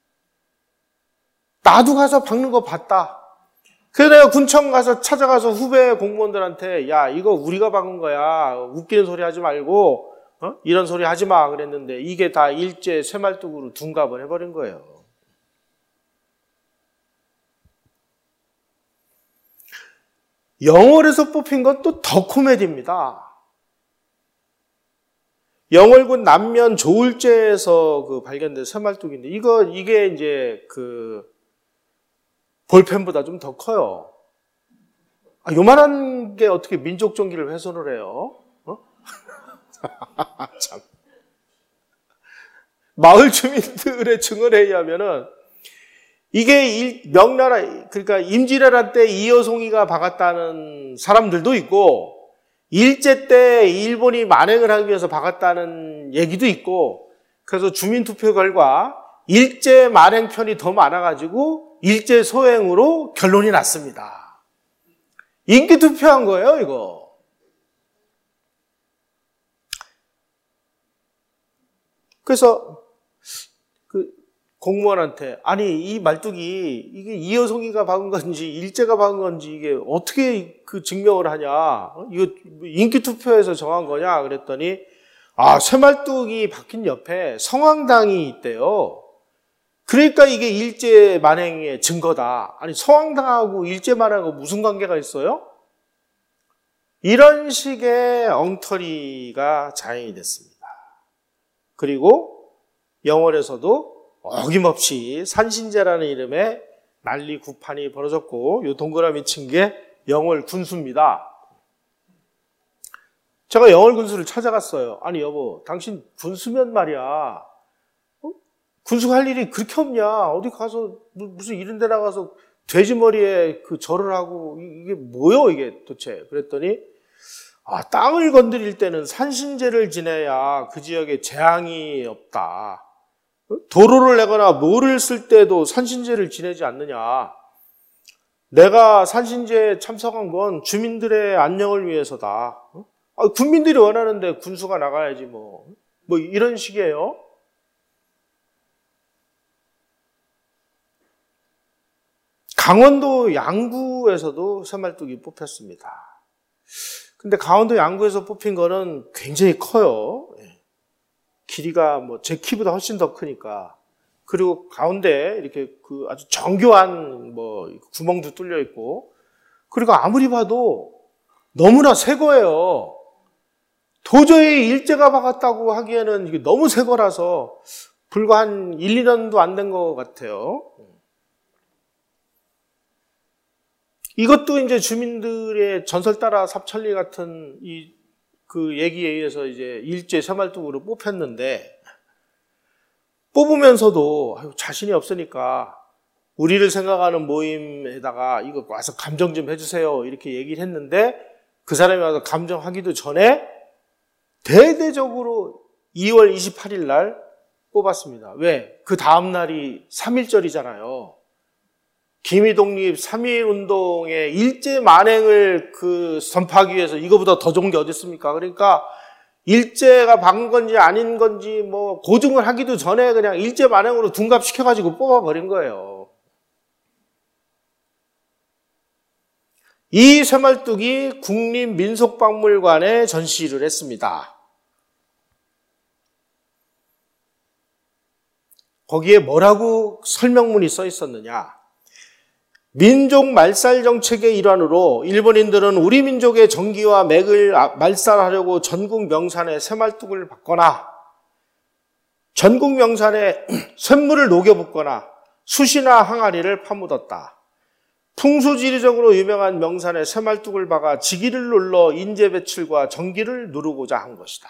[SPEAKER 1] 나도 가서 박는 거 봤다. 그래서 내가 군청 가서 찾아가서 후배 공무원들한테 야, 이거 우리가 박은 거야. 웃기는 소리 하지 말고 어? 이런 소리 하지 마 그랬는데 이게 다 일제 쇠말뚝으로 둔갑을 해버린 거예요. 영월에서 뽑힌 건 또 더 코미디입니다. 영월군 남면 조울제에서 그 발견된 쇠말뚝인데 이거 이게 이제 그 볼펜보다 좀 더 커요. 아, 요만한 게 어떻게 민족 종기를 훼손을 해요? 어? 참. 마을 주민들의 증언에 의하면은 이게 일, 명나라, 그러니까 임진왜란 때 이여송이가 박았다는 사람들도 있고, 일제 때 일본이 만행을 하기 위해서 박았다는 얘기도 있고, 그래서 주민투표 결과 일제 만행 편이 더 많아가지고 일제 소행으로 결론이 났습니다. 인기 투표한 거예요, 이거. 그래서 그 공무원한테 아니 이 말뚝이 이게 이여송이가 박은 건지 일제가 박은 건지 이게 어떻게 그 증명을 하냐? 이거 인기 투표에서 정한 거냐? 그랬더니 아, 쇠말뚝이 박힌 옆에 성황당이 있대요. 그러니까 이게 일제 만행의 증거다. 아니 성황당하고 일제 만행하고 무슨 관계가 있어요? 이런 식의 엉터리가 자행이 됐습니다. 그리고 영월에서도 어김없이 산신제라는 이름의 난리 구판이 벌어졌고 이 동그라미 친 게 영월 군수입니다. 제가 영월 군수를 찾아갔어요. 아니 여보, 당신 군수면 말이야. 어? 군수 할 일이 그렇게 없냐? 어디 가서 무슨 이런 데 나가서 돼지 머리에 그 절을 하고 이게 뭐요 이게 도대체? 그랬더니 아, 땅을 건드릴 때는 산신제를 지내야 그 지역에 재앙이 없다. 도로를 내거나 뭐를 쓸 때도 산신제를 지내지 않느냐. 내가 산신제에 참석한 건 주민들의 안녕을 위해서다. 아, 군민들이 원하는데 군수가 나가야지 뭐. 뭐 이런 식이에요. 강원도 양구에서도 쇠말뚝이 뽑혔습니다. 근데 강원도 양구에서 뽑힌 거는 굉장히 커요. 길이가 뭐 제 키보다 훨씬 더 크니까. 그리고 가운데 이렇게 그 아주 정교한 뭐 구멍도 뚫려 있고. 그리고 아무리 봐도 너무나 새 거예요. 도저히 일제가 박았다고 하기에는 이게 너무 새 거라서 불과 한 일, 이 년도 안 된 것 같아요. 이것도 이제 주민들의 전설 따라 삽천리 같은 이 그 얘기에 의해서 이제 일제 쇠말뚝으로 뽑혔는데 뽑으면서도 아유, 자신이 없으니까 우리를 생각하는 모임에다가 이거 와서 감정 좀 해주세요 이렇게 얘기를 했는데 그 사람이 와서 감정하기도 전에 대대적으로 이월 이십팔일 날 뽑았습니다. 왜? 그 다음 날이 삼일절이잖아요. 기미독립 삼일운동의 일제 만행을 그 선포하기 위해서 이거보다 더 좋은 게 어디 있습니까? 그러니까 일제가 박은 건지 아닌 건지 뭐 고증을 하기도 전에 그냥 일제 만행으로 둔갑시켜가지고 뽑아버린 거예요. 이 쇠말뚝이 국립민속박물관에 전시를 했습니다. 거기에 뭐라고 설명문이 써 있었느냐? 민족 말살 정책의 일환으로 일본인들은 우리 민족의 정기와 맥을 말살하려고 전국 명산에 새말뚝을 받거나 전국 명산에 쇳물을 녹여붓거나 숯이나 항아리를 파묻었다. 풍수지리적으로 유명한 명산에 새말뚝을 박아 지기를 눌러 인재 배출과 전기를 누르고자 한 것이다.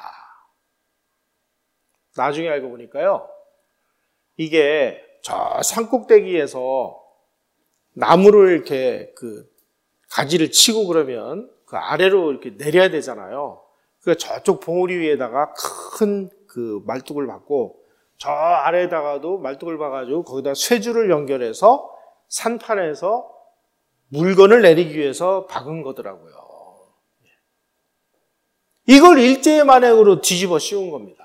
[SPEAKER 1] 나중에 알고 보니까요, 이게 저 산꼭대기에서 나무를 이렇게 그 가지를 치고 그러면 그 아래로 이렇게 내려야 되잖아요. 그 저쪽 봉우리 위에다가 큰 그 말뚝을 박고 저 아래에다가도 말뚝을 박아가지고 거기다 쇠줄을 연결해서 산판에서 물건을 내리기 위해서 박은 거더라고요. 이걸 일제의 만행으로 뒤집어 씌운 겁니다.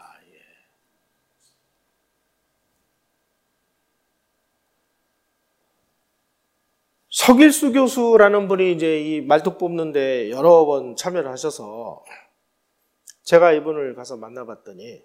[SPEAKER 1] 서길수 교수라는 분이 이제 이 말뚝 뽑는데 여러 번 참여를 하셔서 제가 이분을 가서 만나봤더니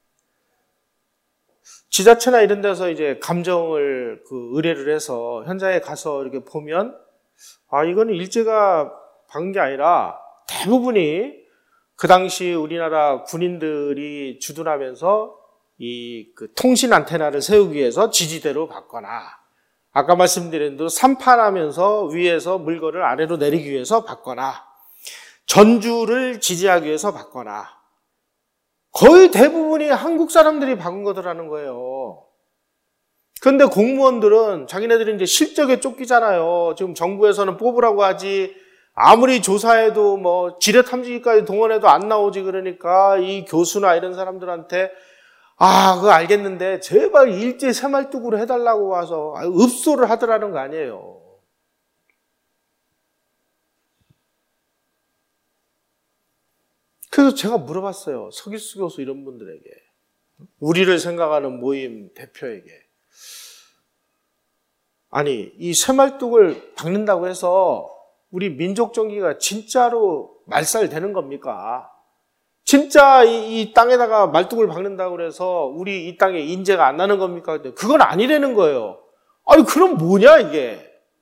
[SPEAKER 1] 지자체나 이런 데서 이제 감정을 그 의뢰를 해서 현장에 가서 이렇게 보면 아, 이거는 일제가 박은 게 아니라 대부분이 그 당시 우리나라 군인들이 주둔하면서 이 그 통신 안테나를 세우기 위해서 지지대로 박거나 아까 말씀드린 대로 산판하면서 위에서 물건을 아래로 내리기 위해서 박거나 전주를 지지하기 위해서 박거나 거의 대부분이 한국 사람들이 박은 거더라는 거예요. 그런데 공무원들은 자기네들이 이제 실적에 쫓기잖아요. 지금 정부에서는 뽑으라고 하지 아무리 조사해도 뭐 지뢰 탐지기까지 동원해도 안 나오지. 그러니까 이 교수나 이런 사람들한테 아, 그거 알겠는데 제발 일제 새말뚝으로 해달라고 와서 읍소를 하더라는 거 아니에요. 그래서 제가 물어봤어요. 서길수 교수 이런 분들에게. 우리를 생각하는 모임 대표에게. 아니, 이 새말뚝을 박는다고 해서 우리 민족 정기가 진짜로 말살되는 겁니까? 진짜 이, 이 땅에다가 말뚝을 박는다고 해서 우리 이 땅에 인재가 안 나는 겁니까? 그건 아니라는 거예요. 아니, 그럼 뭐냐, 이게?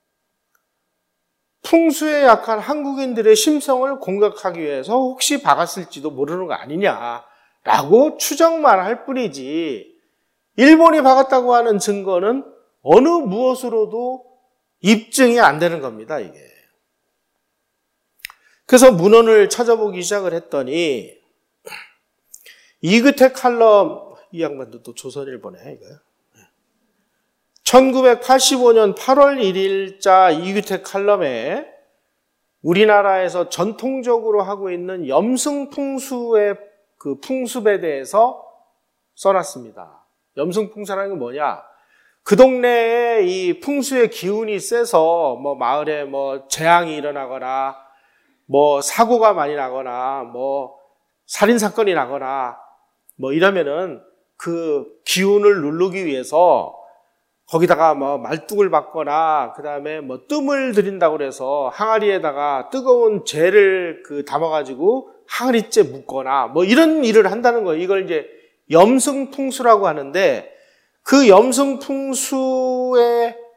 [SPEAKER 1] 풍수에 약한 한국인들의 심성을 공격하기 위해서 혹시 박았을지도 모르는 거 아니냐라고 추정만 할 뿐이지 일본이 박았다고 하는 증거는 어느 무엇으로도 입증이 안 되는 겁니다, 이게. 그래서 문헌을 찾아보기 시작을 했더니 이그택 칼럼, 이 양반도 또 조선일보네, 이거. 천구백팔십오 년 팔월 일일자 이그택 칼럼에 우리나라에서 전통적으로 하고 있는 염승풍수의 그 풍습에 대해서 써놨습니다. 염승풍수라는 게 뭐냐? 그 동네에 이 풍수의 기운이 세서 뭐 마을에 뭐 재앙이 일어나거나 뭐 사고가 많이 나거나 뭐 살인 사건이 나거나 뭐 이러면은 그 기운을 누르기 위해서 거기다가 뭐 말뚝을 박거나 그 다음에 뭐 뜸을 들인다고 그래서 항아리에다가 뜨거운 재를 그 담아가지고 항아리째 묻거나 뭐 이런 일을 한다는 거예요. 이걸 이제 염승풍수라고 하는데 그 염승풍수의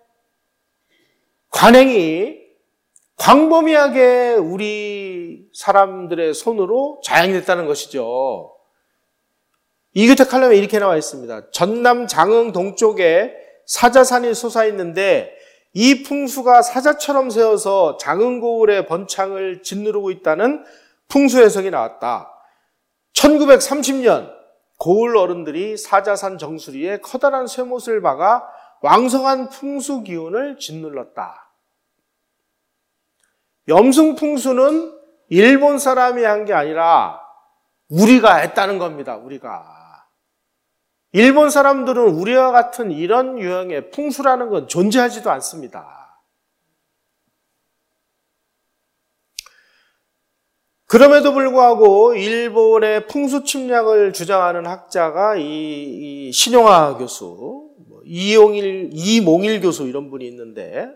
[SPEAKER 1] 관행이 광범위하게 우리 사람들의 손으로 자양이 됐다는 것이죠. 이그택 칼럼에 이렇게 나와 있습니다. 전남 장흥 동쪽에 사자산이 솟아있는데 이 풍수가 사자처럼 세워서 장흥고을의 번창을 짓누르고 있다는 풍수 해석이 나왔다. 천구백삼십 년 고을 어른들이 사자산 정수리에 커다란 쇠못을 박아 왕성한 풍수 기운을 짓눌렀다. 염승풍수는 일본 사람이 한 게 아니라 우리가 했다는 겁니다. 우리가. 일본 사람들은 우리와 같은 이런 유형의 풍수라는 건 존재하지도 않습니다. 그럼에도 불구하고 일본의 풍수 침략을 주장하는 학자가 이, 이 신용화 교수, 뭐 이용일, 이몽일 교수 이런 분이 있는데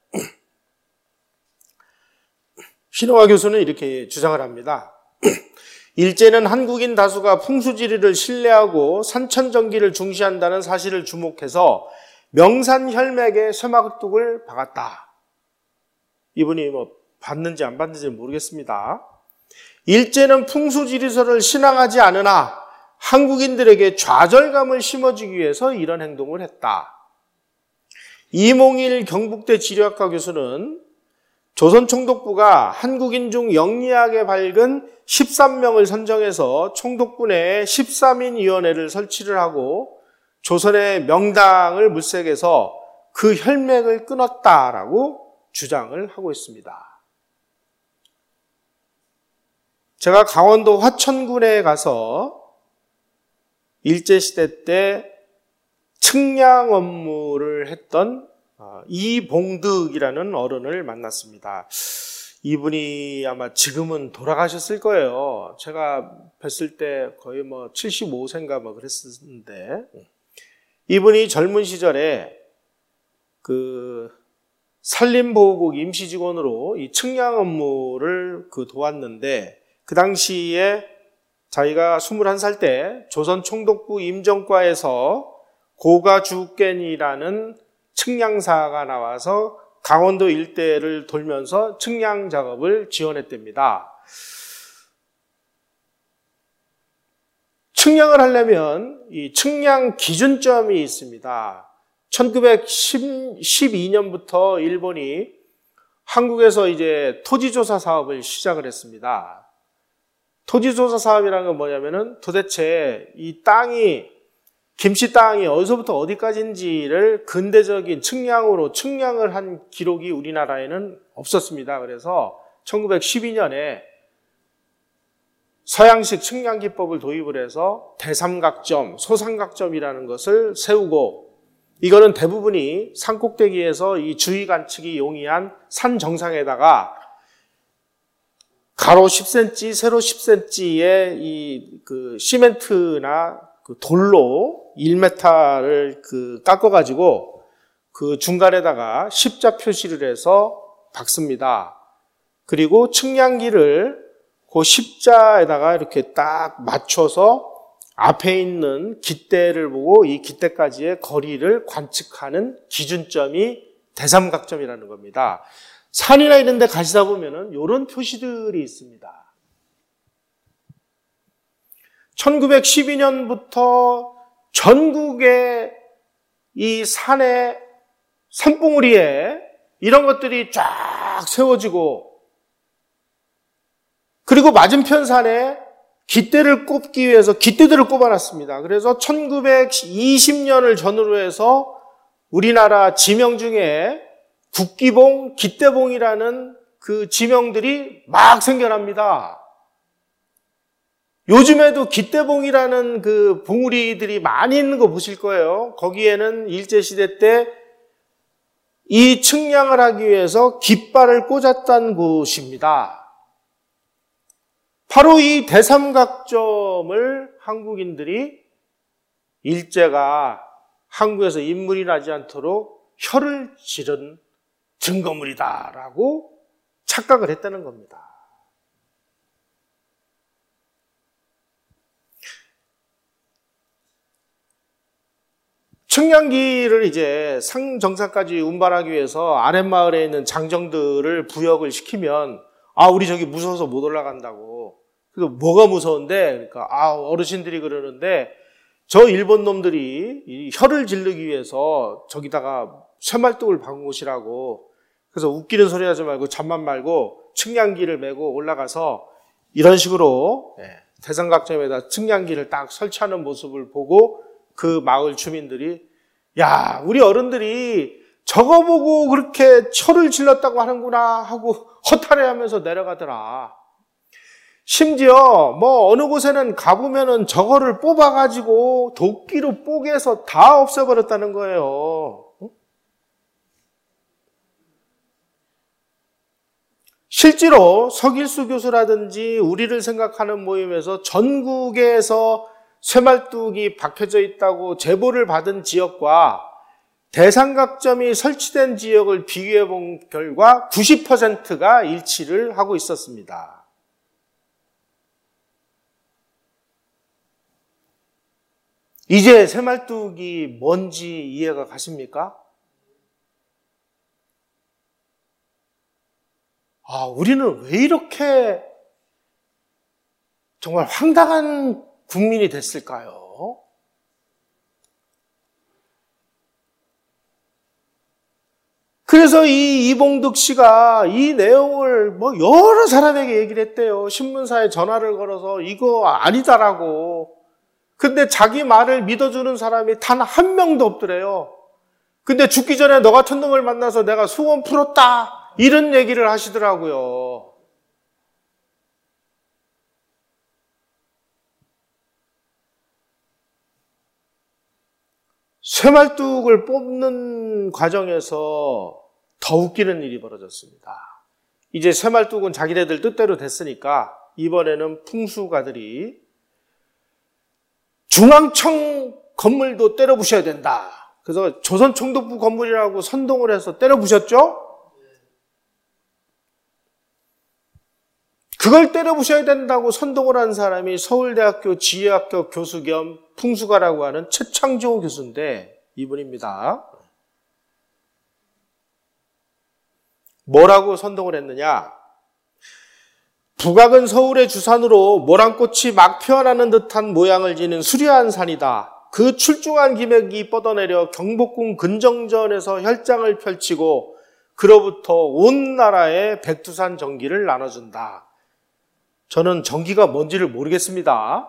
[SPEAKER 1] 신용화 교수는 이렇게 주장을 합니다. 일제는 한국인 다수가 풍수지리를 신뢰하고 산천정기를 중시한다는 사실을 주목해서 명산 혈맥에 쇠막뚝을 박았다. 이분이 뭐 봤는지 안 봤는지 모르겠습니다. 일제는 풍수지리설을 신앙하지 않으나 한국인들에게 좌절감을 심어주기 위해서 이런 행동을 했다. 이몽일 경북대 지리학과 교수는 조선총독부가 한국인 중 영리하게 밝은 십삼 명을 선정해서 총독부 내에 십삼 인 위원회를 설치를 하고 조선의 명당을 물색해서 그 혈맥을 끊었다라고 주장을 하고 있습니다. 제가 강원도 화천군에 가서 일제시대 때 측량 업무를 했던 이봉득이라는 어른을 만났습니다. 이분이 아마 지금은 돌아가셨을 거예요. 제가 뵀을 때 거의 뭐 칠십오 세인가 뭐 그랬었는데, 이분이 젊은 시절에 그 산림보호국 임시직원으로 이 측량 업무를 그 도왔는데, 그 당시에 자기가 스물한 살 때 조선 총독부 임정과에서 고가주겐이라는 측량사가 나와서 강원도 일대를 돌면서 측량 작업을 지원했답니다. 측량을 하려면 이 측량 기준점이 있습니다. 천구백십이 년부터 일본이 한국에서 이제 토지조사 사업을 시작을 했습니다. 토지조사 사업이라는 건 뭐냐면은 도대체 이 땅이, 김씨 땅이 어디서부터 어디까지인지를 근대적인 측량으로 측량을 한 기록이 우리나라에는 없었습니다. 그래서 천구백십이 년에 서양식 측량 기법을 도입을 해서 대삼각점, 소삼각점이라는 것을 세우고, 이거는 대부분이 산꼭대기에서 이 주위 관측이 용이한 산 정상에다가 가로 십 센티미터, 세로 십 센티미터의 이 그 시멘트나 그 돌로 일 미터를 그 깎아가지고 그 중간에다가 십자 표시를 해서 박습니다. 그리고 측량기를 그 십자에다가 이렇게 딱 맞춰서 앞에 있는 깃대를 보고 이 깃대까지의 거리를 관측하는 기준점이 대삼각점이라는 겁니다. 산이나 이런 데 가시다 보면은 이런 표시들이 있습니다. 천구백십이 년부터 전국의 이 산의 산봉우리에 이런 것들이 쫙 세워지고, 그리고 맞은편 산에 깃대를 꼽기 위해서 깃대들을 꼽아놨습니다. 그래서 천구백이십 년을 전후로 해서 우리나라 지명 중에 국기봉, 깃대봉이라는 그 지명들이 막 생겨납니다. 요즘에도 깃대봉이라는 그 봉우리들이 많이 있는 거 보실 거예요. 거기에는 일제시대 때 이 측량을 하기 위해서 깃발을 꽂았던 곳입니다. 바로 이 대삼각점을 한국인들이 일제가 한국에서 인물이 나지 않도록 혀를 지른 증거물이다라고 착각을 했다는 겁니다. 측량기를 이제 상정상까지 운반하기 위해서 아랫마을에 있는 장정들을 부역을 시키면, 아, 우리 저기 무서워서 못 올라간다고. 그래서 뭐가 무서운데? 그러니까, 아, 어르신들이 그러는데, 저 일본 놈들이 이 혀를 지르기 위해서 저기다가 쇠말뚝을 박은 곳이라고. 그래서 웃기는 소리 하지 말고 잠만 말고 측량기를 메고 올라가서 이런 식으로 대삼각점에다 측량기를 딱 설치하는 모습을 보고 그 마을 주민들이, 야, 우리 어른들이 저거 보고 그렇게 혀를 질렀다고 하는구나 하고 허탈해하면서 내려가더라. 심지어 뭐 어느 곳에는 가보면은 저거를 뽑아가지고 도끼로 뽀개서 다 없애버렸다는 거예요. 실제로 서길수 교수라든지 우리를 생각하는 모임에서 전국에서 쇠말뚝이 박혀져 있다고 제보를 받은 지역과 대삼각점이 설치된 지역을 비교해 본 결과 구십 퍼센트가 일치를 하고 있었습니다. 이제 새말뚝이 뭔지 이해가 가십니까? 아, 우리는 왜 이렇게 정말 황당한 국민이 됐을까요? 그래서 이 이봉득 씨가 이 내용을 뭐 여러 사람에게 얘기를 했대요. 신문사에 전화를 걸어서 이거 아니다라고. 근데 자기 말을 믿어주는 사람이 단 한 명도 없더래요. 근데 죽기 전에 너 같은 놈을 만나서 내가 소원 풀었다. 이런 얘기를 하시더라고요. 쇠말뚝을 뽑는 과정에서 더 웃기는 일이 벌어졌습니다. 이제 쇠말뚝은 자기네들 뜻대로 됐으니까 이번에는 풍수가들이 중앙청 건물도 때려 부셔야 된다. 그래서 조선총독부 건물이라고 선동을 해서 때려 부셨죠? 그걸 때려 부셔야 된다고 선동을 한 사람이 서울대학교 지혜학교 교수 겸 풍수가라고 하는 최창조 교수인데 이분입니다. 뭐라고 선동을 했느냐? 북악은 서울의 주산으로 모란꽃이 막 피어나는 듯한 모양을 지닌 수려한 산이다. 그 출중한 기맥이 뻗어내려 경복궁 근정전에서 혈장을 펼치고 그로부터 온 나라에 백두산 전기를 나눠준다. 저는 전기가 뭔지를 모르겠습니다.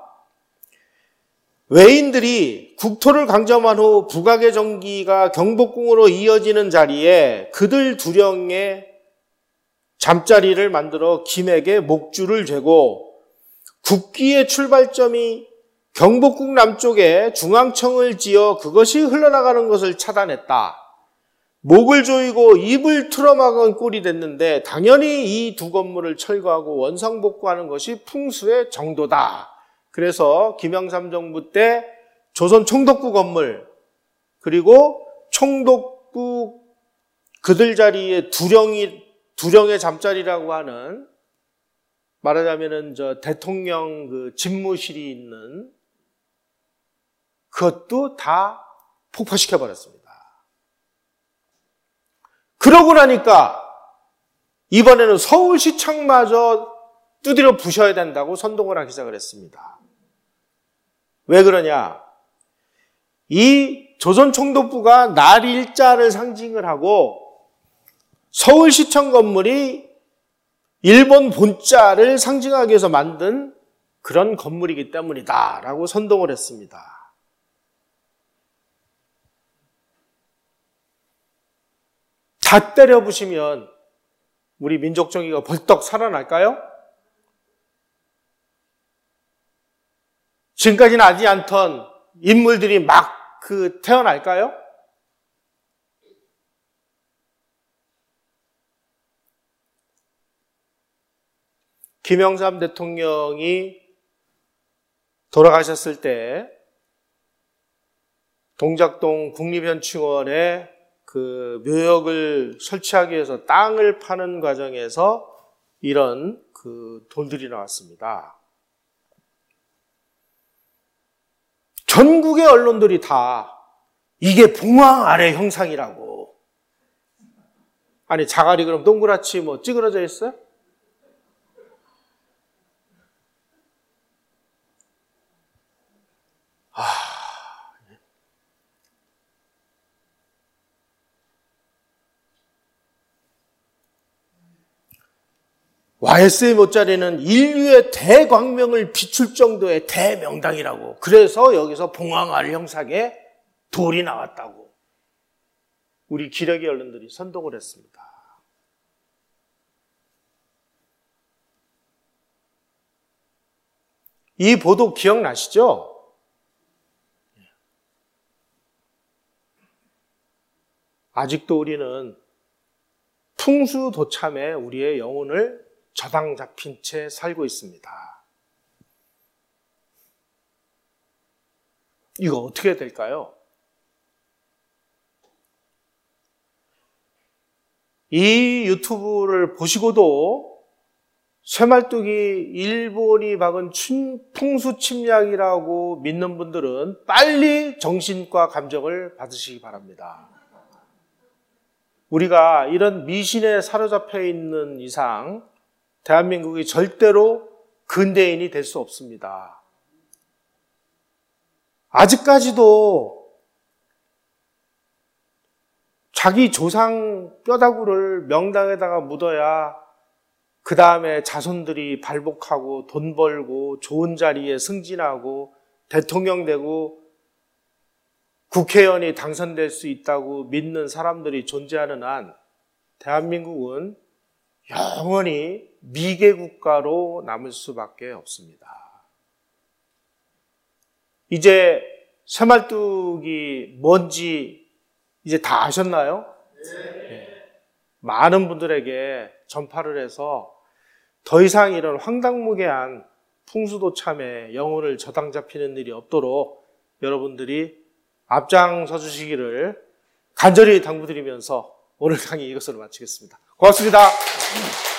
[SPEAKER 1] 외인들이 국토를 강점한 후 북악의 전기가 경복궁으로 이어지는 자리에 그들 두령의 잠자리를 만들어 김에게 목줄을 죄고 국기의 출발점이 경복궁 남쪽에 중앙청을 지어 그것이 흘러나가는 것을 차단했다. 목을 조이고 입을 틀어막은 꼴이 됐는데 당연히 이 두 건물을 철거하고 원상복구하는 것이 풍수의 정도다. 그래서 김영삼 정부 때 조선 총독부 건물 그리고 총독부 그들 자리에 두령이 두령의 잠자리라고 하는 말하자면은 저 대통령 그 집무실이 있는 그것도 다 폭파시켜 버렸습니다. 그러고 나니까 이번에는 서울시청마저 두드려 부셔야 된다고 선동을 하기 시작을 했습니다. 왜 그러냐? 이 조선총독부가 날일자를 상징을 하고 서울시청 건물이 일본 본자를 상징하기 위해서 만든 그런 건물이기 때문이다 라고 선동을 했습니다. 다 때려부시면 우리 민족정의가 벌떡 살아날까요? 지금까지 나지 않던 인물들이 막 그 태어날까요? 김영삼 대통령이 돌아가셨을 때 동작동 국립현충원에 그 묘역을 설치하기 위해서 땅을 파는 과정에서 이런 그 돌들이 나왔습니다. 전국의 언론들이 다 이게 봉황 아래 형상이라고. 아니 자갈이 그럼 동그랗지 뭐 찌그러져 있어요? 아, 와이에스엠 모짜리는 인류의 대광명을 비출 정도의 대명당이라고. 그래서 여기서 봉황알 형상의 돌이 나왔다고. 우리 기레기 언론들이 선동을 했습니다. 이 보도 기억나시죠? 아직도 우리는 풍수도참에 우리의 영혼을 저당 잡힌 채 살고 있습니다. 이거 어떻게 될까요? 이 유튜브를 보시고도 쇠말뚝이 일본이 박은 풍수 침략이라고 믿는 분들은 빨리 정신과 감정을 받으시기 바랍니다. 우리가 이런 미신에 사로잡혀 있는 이상 대한민국이 절대로 근대인이 될 수 없습니다. 아직까지도 자기 조상 뼈다구를 명당에다가 묻어야 그 다음에 자손들이 발복하고 돈 벌고 좋은 자리에 승진하고 대통령 되고 국회의원이 당선될 수 있다고 믿는 사람들이 존재하는 한 대한민국은 영원히 미개 국가로 남을 수밖에 없습니다. 이제 쇠말뚝이 뭔지 이제 다 아셨나요? 네. 많은 분들에게 전파를 해서 더 이상 이런 황당무계한 풍수도참에 영혼을 저당 잡히는 일이 없도록 여러분들이 앞장서 주시기를 간절히 당부드리면서 오늘 강의 이것으로 마치겠습니다. 고맙습니다.